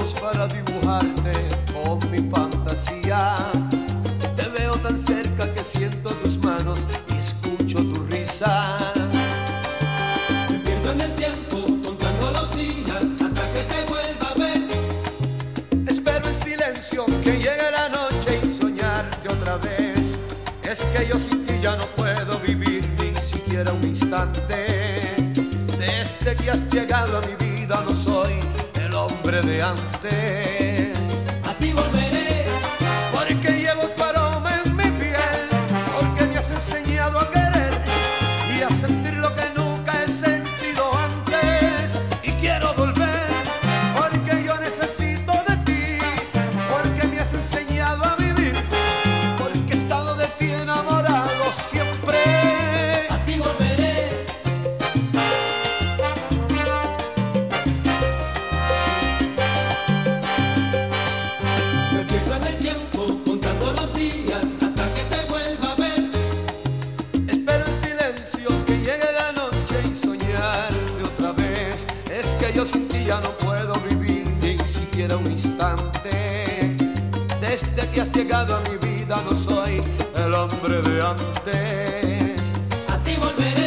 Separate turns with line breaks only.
ojos para dibujarte con mi fantasía. Te veo tan cerca que siento tus manos y escucho tu risa.
Me pierdo en el tiempo contando los días hasta que te vuelva a ver.
Espero en silencio que llegue la noche y soñarte otra vez. Es que yo sin ti ya no puedo vivir ni siquiera un instante. Desde que has llegado a mi vida no soy el hombre de antes.
A ti volveré,
porque llevo tu aroma en mi piel, porque me has enseñado a querer y a sentir lo que nunca he sentido antes. Y quiero volver, porque yo necesito de ti, porque me has enseñado a vivir, porque he estado de ti enamorado siempre.
a ti volveré. Me pierdo en el tiempo contando los días hasta que te vuelva a ver.
Espero en silencio que llegue la noche y soñarte otra vez. Es que yo sin ti ya no puedo vivir ni siquiera un instante. Desde que has llegado a mi vida no soy el hombre de antes.
A ti volveré.